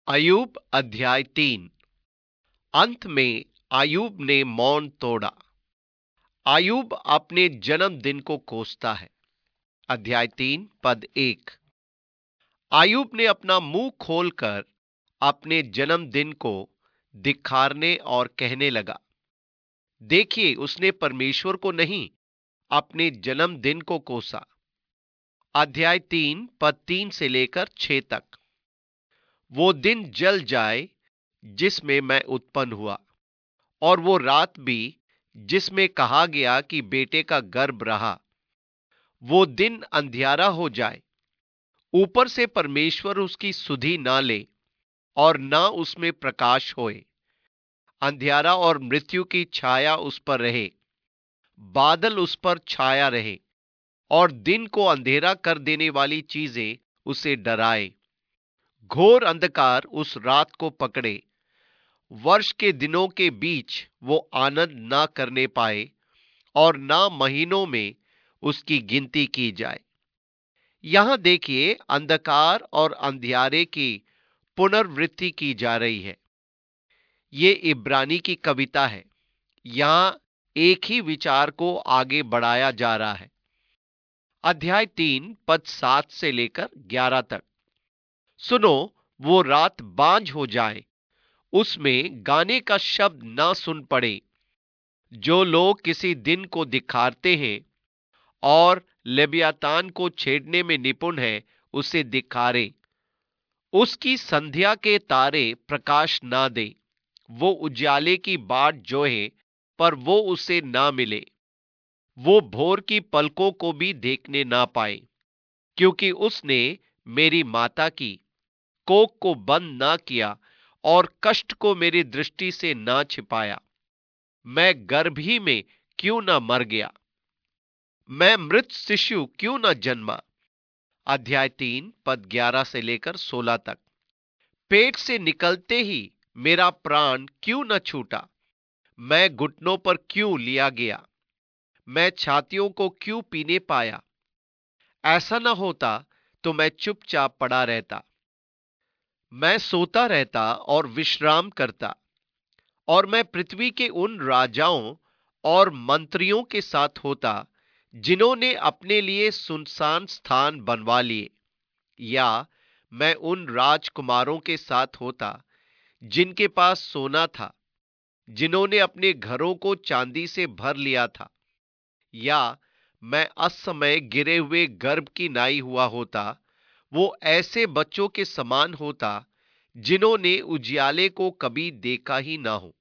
अय्यूब अध्याय 3। अंत में अय्यूब ने मौन तोड़ा। अय्यूब अपने जन्मदिन को कोसता है। अध्याय 3 पद 1। अय्यूब ने अपना मुंह खोलकर अपने जन्मदिन को धिक्कारने और कहने लगा। देखिए, उसने परमेश्वर को नहीं, अपने जन्मदिन को कोसा। अध्याय 3 पद 3 से लेकर 6 तक। वो दिन जल जाए जिसमें मैं उत्पन्न हुआ, और वो रात भी जिसमें कहा गया कि बेटे का गर्भ रहा। वो दिन अंधियारा हो जाए, ऊपर से परमेश्वर उसकी सुधि ना ले और ना उसमें प्रकाश होए। अंधियारा और मृत्यु की छाया उस पर रहे, बादल उस पर छाया रहे, और दिन को अंधेरा कर देने वाली चीजें उसे डराए। घोर अंधकार उस रात को पकड़े, वर्ष के दिनों के बीच वो आनंद ना करने पाए, और ना महीनों में उसकी गिनती की जाए। यहां देखिए, अंधकार और अंधियारे की पुनर्वृत्ति की जा रही है। ये इब्रानी की कविता है। यहां एक ही विचार को आगे बढ़ाया जा रहा है। अध्याय 3 पद 7 से लेकर 11 तक। सुनो, वो रात बांझ हो जाए, उसमें गाने का शब्द ना सुन पड़े। जो लोग किसी दिन को दिखाते हैं और लेवियातान को छेड़ने में निपुण है, उसे दिखारे। उसकी संध्या के तारे प्रकाश ना दे। वो उजाले की बाट जोहे, पर वो उसे ना मिले। वो भोर की पलकों को भी देखने ना पाए, क्योंकि उसने मेरी माता की कोख को बंद ना किया और कष्ट को मेरी दृष्टि से ना छिपाया। मैं गर्भ ही में क्यों ना मर गया, मैं मृत शिशु क्यों ना जन्मा। अध्याय 3 पद 11 से लेकर 16 तक। पेट से निकलते ही मेरा प्राण क्यों न छूटा, मैं घुटनों पर क्यों लिया गया, मैं छातियों को क्यों पीने पाया। ऐसा न होता तो मैं चुपचाप पड़ा रहता, मैं सोता रहता और विश्राम करता, और मैं पृथ्वी के उन राजाओं और मंत्रियों के साथ होता जिन्होंने अपने लिए सुनसान स्थान बनवा लिए। या मैं उन राजकुमारों के साथ होता जिनके पास सोना था, जिन्होंने अपने घरों को चांदी से भर लिया था। या मैं असमय गिरे हुए गर्भ की नाई हुआ होता, वो ऐसे बच्चों के समान होता जिन्होंने उजियाले को कभी देखा ही ना हो।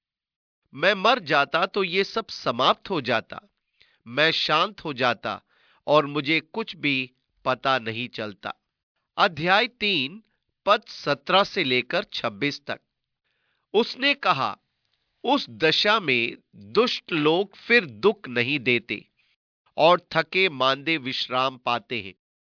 मैं मर जाता तो ये सब समाप्त हो जाता, मैं शांत हो जाता और मुझे कुछ भी पता नहीं चलता। अध्याय 3 पद 17 से लेकर 26 तक। उसने कहा, उस दशा में दुष्ट लोग फिर दुख नहीं देते और थके मांदे विश्राम पाते हैं।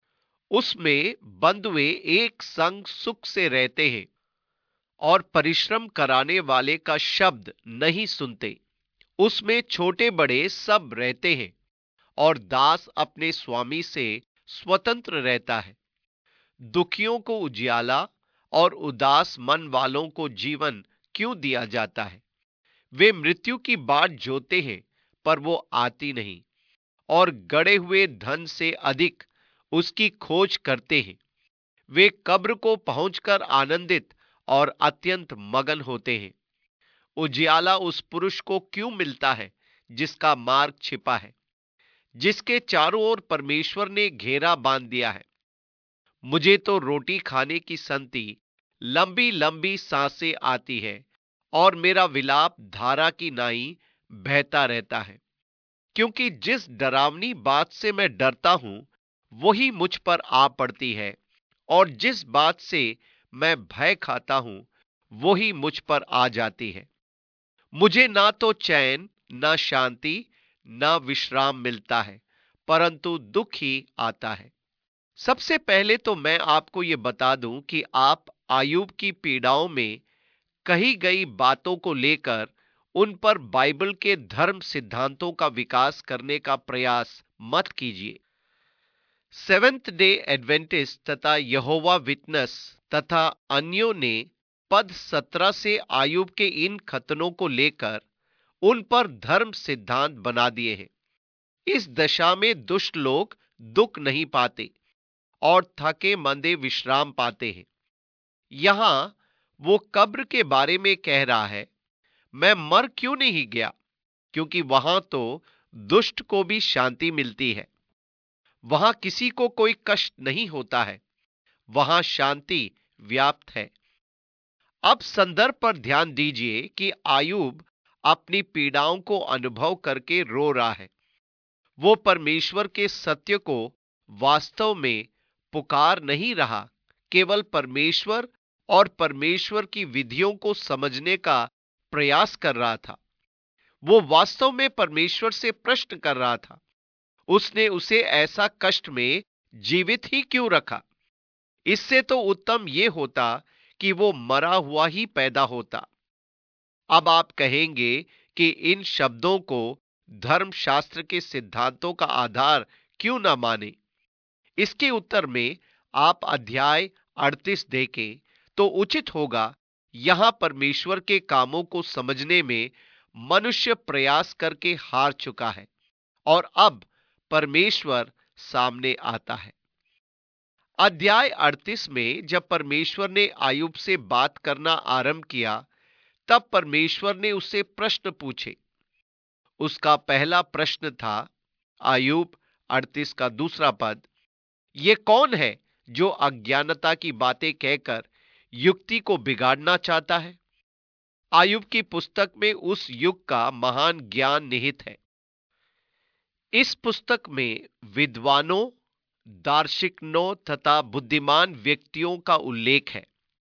उसमें बंधुए एक संग सुख से रहते हैं और परिश्रम कराने वाले का शब्द नहीं सुनते। उसमें छोटे बड़े सब रहते हैं और दास अपने स्वामी से स्वतंत्र रहता है। दुखियों को उजियाला और उदास मन वालों को जीवन क्यों दिया जाता है। वे मृत्यु की बाट जोते हैं, पर वो आती नहीं, और गड़े हुए धन से अधिक उसकी खोज करते हैं। वे कब्र को पहुंचकर आनंदित और अत्यंत मगन होते हैं। उजियाला उस पुरुष को क्यों मिलता है जिसका मार्ग छिपा है, जिसके चारों ओर परमेश्वर ने घेरा बांध दिया है। मुझे तो रोटी खाने की संति, लंबी लंबी सांसें आती है, और मेरा विलाप धारा की नाई बहता रहता है। क्योंकि जिस डरावनी बात से मैं डरता हूं, वही मुझ पर आ पड़ती है, और जिस बात से मैं भय खाता हूं, वही मुझ पर आ जाती है। मुझे ना तो चैन, ना शांति, ना विश्राम मिलता है, परंतु दुख ही आता है। सबसे पहले तो मैं आपको यह बता दूं कि आप आयुब की पीड़ाओं में कही गई बातों को लेकर उन पर बाइबल के धर्म सिद्धांतों का विकास करने का प्रयास मत कीजिए। सेवेंथ डे एडवेंटिस्ट तथा यहोवा विटनेस तथा अन्यों ने पद 17 से आयुब के इन खतनों को लेकर उन पर धर्म सिद्धांत बना दिए हैं। इस दशा में दुष्ट लोग दुख नहीं पाते और थके मंदे विश्राम पाते हैं। यहां वो कब्र के बारे में कह रहा है, मैं मर क्यों नहीं गया, क्योंकि वहां तो दुष्ट को भी शांति मिलती है। वहां किसी को कोई कष्ट नहीं होता है, वहां शांति व्याप्त है। अब संदर्भ पर ध्यान दीजिए कि आयूब अपनी पीड़ाओं को अनुभव करके रो रहा है। वो परमेश्वर के सत्य को वास्तव में पुकार नहीं रहा, केवल परमेश्वर और परमेश्वर की विधियों को समझने का प्रयास कर रहा था। वो वास्तव में परमेश्वर से प्रश्न कर रहा था, उसने उसे ऐसा कष्ट में जीवित ही क्यों रखा। इससे तो उत्तम यह होता कि वो मरा हुआ ही पैदा होता। अब आप कहेंगे कि इन शब्दों को धर्मशास्त्र के सिद्धांतों का आधार क्यों ना माने। इसके उत्तर में आप अध्याय 38 देखें तो उचित होगा। यहां परमेश्वर के कामों को समझने में मनुष्य प्रयास करके हार चुका है और अब परमेश्वर सामने आता है। अध्याय 38 में जब परमेश्वर ने आयुब से बात करना आरंभ किया, तब परमेश्वर ने उससे प्रश्न पूछे। उसका पहला प्रश्न था, आयुब 38 का दूसरा पद, ये कौन है जो अज्ञानता की बातें कहकर युक्ति को बिगाड़ना चाहता है। आयुब की पुस्तक में उस युग का महान ज्ञान निहित है। इस पुस्तक में विद्वानों, दार्शनिकों तथा बुद्धिमान व्यक्तियों का उल्लेख है।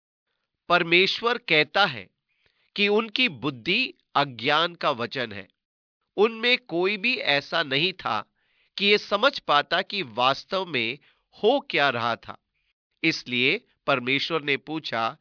परमेश्वर कहता है कि उनकी बुद्धि अज्ञान का वचन है। उनमें कोई भी ऐसा नहीं था कि ये समझ पाता कि वास्तव में हो क्या रहा था। इसलिए परमेश्वर ने पूछा,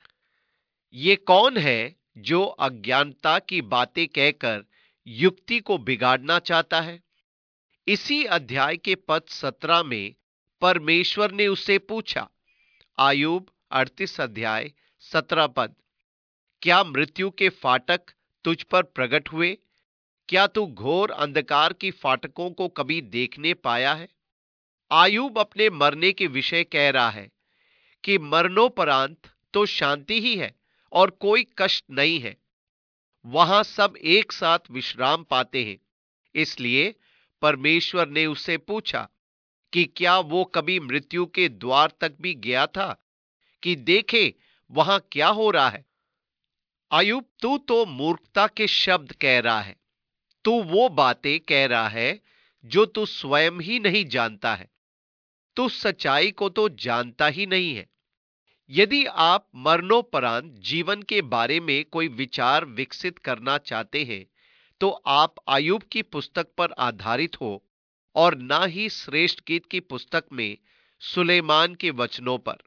ये कौन है जो अज्ञानता की बातें कहकर युक्ति को बिगाड़ना चाहता है। इसी अध्याय के पद 17 में परमेश्वर ने उससे पूछा, आयुब 38 अध्याय 17 पद, क्या मृत्यु के फाटक तुझ पर प्रकट हुए? क्या तू घोर अंधकार की फाटकों को कभी देखने पाया है? आयुब अपने मरने के विषय कह रहा है कि मरणोपरांत तो शांति ही है और कोई कष्ट नहीं है। वहां सब एक साथ विश्राम पाते हैं। इसलिए परमेश्वर ने उससे पूछा कि क्या वो कभी मृत्यु के द्वार तक भी गया था कि देखे वहां क्या हो रहा है। आयुब, तू तो मूर्खता के शब्द कह रहा है। तू वो बातें कह रहा है जो तू स्वयं ही नहीं जानता है। तू सच्चाई को तो जानता ही नहीं है। यदि आप मरणोपरांत जीवन के बारे में कोई विचार विकसित करना चाहते हैं, तो आप आयुब की पुस्तक पर आधारित हो और ना ही श्रेष्ठ गीत की पुस्तक में सुलेमान के वचनों पर।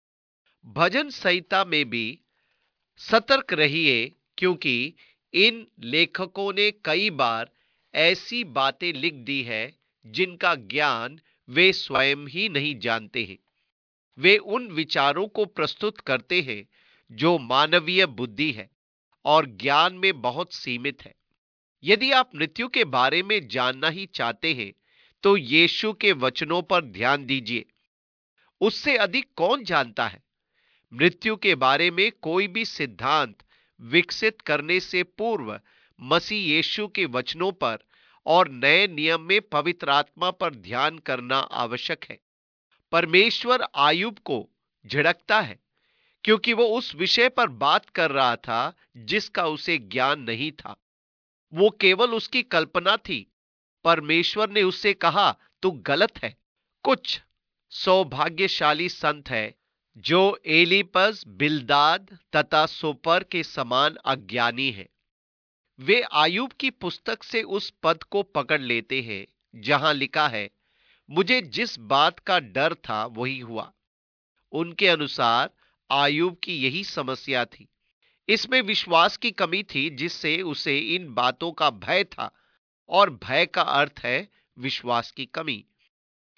भजन संहिता में भी सतर्क रहिए, क्योंकि इन लेखकों ने कई बार ऐसी बातें लिख दी है जिनका ज्ञान वे स्वयं ही नहीं जानते हैं। वे उन विचारों को प्रस्तुत करते हैं जो मानवीय बुद्धि है और ज्ञान में बहुत सीमित है। यदि आप मृत्यु के बारे में जानना ही चाहते हैं, तो यीशु के वचनों पर ध्यान दीजिए। उससे अधिक कौन जानता है? मृत्यु के बारे में कोई भी सिद्धांत विकसित करने से पूर्व मसीह यीशु के वचनों पर और नए नियम में पवित्र आत्मा पर ध्यान करना आवश्यक है। परमेश्वर आयुब को झिड़कता है क्योंकि वो उस विषय पर बात कर रहा था जिसका उसे ज्ञान नहीं था। वो केवल उसकी कल्पना थी। परमेश्वर ने उससे कहा, तू गलत है। कुछ सौभाग्यशाली संत है जो एलिपज, बिल्दाद तथा सोपर के समान अज्ञानी है। वे आयुब की पुस्तक से उस पद को पकड़ लेते हैं जहां लिखा है, मुझे जिस बात का डर था वही हुआ। उनके अनुसार आयुब की यही समस्या थी। इसमें विश्वास की कमी थी जिससे उसे इन बातों का भय था, और भय का अर्थ है विश्वास की कमी।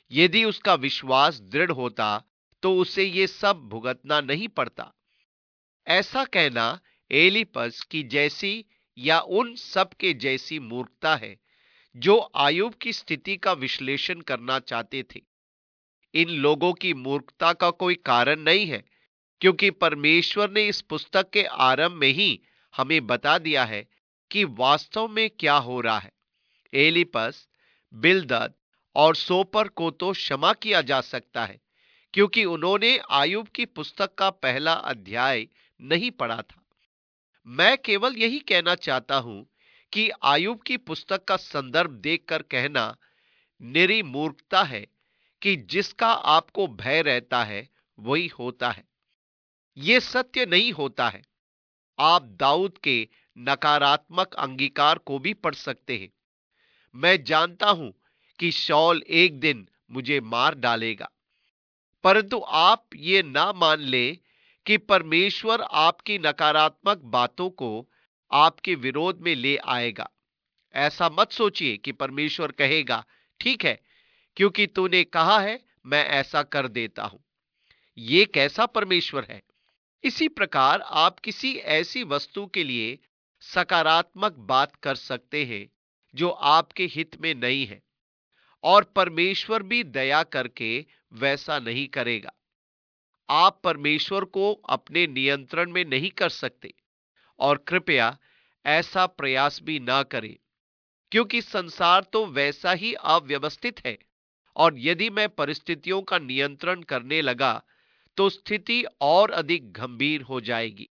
यदि उसका विश्वास दृढ़ होता तो उसे ये सब भुगतना नहीं पड़ता। ऐसा कहना एलिपस की जैसी या उन सब के जैसी मूर्खता है जो आयुब की स्थिति का विश्लेषण करना चाहते थे। इन लोगों की मूर्खता का कोई कारण नहीं है, क्योंकि परमेश्वर ने इस पुस्तक के आरंभ में ही हमें बता दिया है कि वास्तव में क्या हो रहा है। एलिपस, बिलदद और सोपर को तो क्षमा किया जा सकता है, क्योंकि उन्होंने आयुब की पुस्तक का पहला अध्याय नहीं पढ़ा था। मैं केवल यही कहना चाहता हूं कि आयुब की पुस्तक का संदर्भ देखकर कहना निरी मूर्खता है कि जिसका आपको भय रहता है वही होता है। यह सत्य नहीं होता है। आप दाऊद के नकारात्मक अंगीकार को भी पढ़ सकते हैं। मैं जानता हूं कि शौल एक दिन मुझे मार डालेगा, परंतु आप ये ना मान ले कि परमेश्वर आपकी नकारात्मक बातों को आपके विरोध में ले आएगा। ऐसा मत सोचिए कि परमेश्वर कहेगा, ठीक है, क्योंकि तूने कहा है मैं ऐसा कर देता हूं। ये कैसा परमेश्वर है? इसी प्रकार आप किसी ऐसी वस्तु के लिए सकारात्मक बात कर सकते हैं जो आपके हित में नहीं है, और परमेश्वर भी दया करके वैसा नहीं करेगा। आप परमेश्वर को अपने नियंत्रण में नहीं कर सकते, और कृपया ऐसा प्रयास भी ना करें, क्योंकि संसार तो वैसा ही अव्यवस्थित है, और यदि मैं परिस्थितियों का नियंत्रण करने लगा तो स्थिति और अधिक गंभीर हो जाएगी।